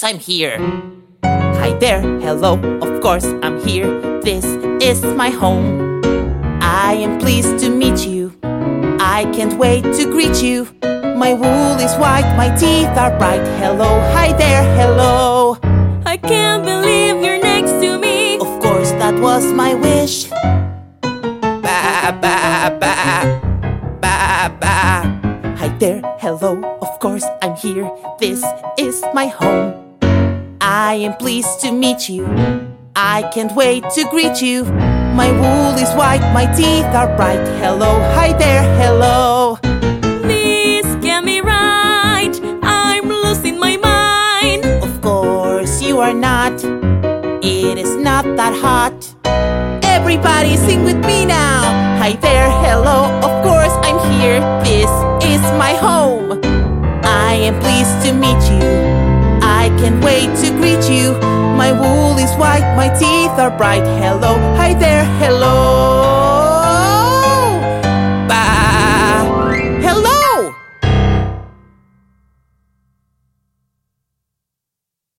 course I'm here. Hi there, hello, of course I'm here. This is my home. I am pleased to meet you. I can't wait to greet you. My wool is white, my teeth are bright. Hello, hi there, hello. I can't believe you're next to me. Of course, that was my wish. Ba ba ba, ba ba. Hi there, hello, of course I'm here. This is my home. I am pleased to meet you. I can't wait to greet you. My wool is white, my teeth are bright. Hello, hi there, hello. This can't be right. I'm losing my mind. Of course you are not. It is not that hot. Everybody sing with me now. Hi there, hello, of course I'm here. This is my home. I am pleased to meet you. I can't wait to greet you. My wool is white, my teeth are bright. Hello, hi there, hello.